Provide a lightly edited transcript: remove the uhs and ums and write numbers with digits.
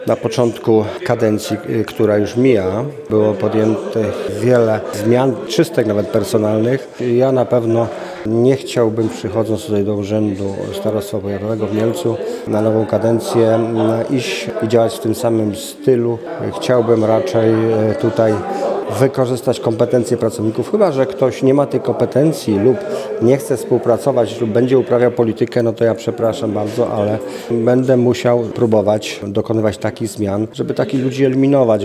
Na początku kadencji, która już mija, było podjętych wiele zmian, czystek nawet personalnych. Ja na pewno nie chciałbym, przychodząc tutaj do Urzędu Starostwa Powiatowego w Mielcu na nową kadencję, iść i działać w tym samym stylu. Chciałbym raczej tutaj wykorzystać kompetencje pracowników, chyba że ktoś nie ma tych kompetencji lub nie chce współpracować lub będzie uprawiał politykę, no to ja przepraszam bardzo, ale będę musiał próbować dokonywać takich zmian, żeby takich ludzi eliminować.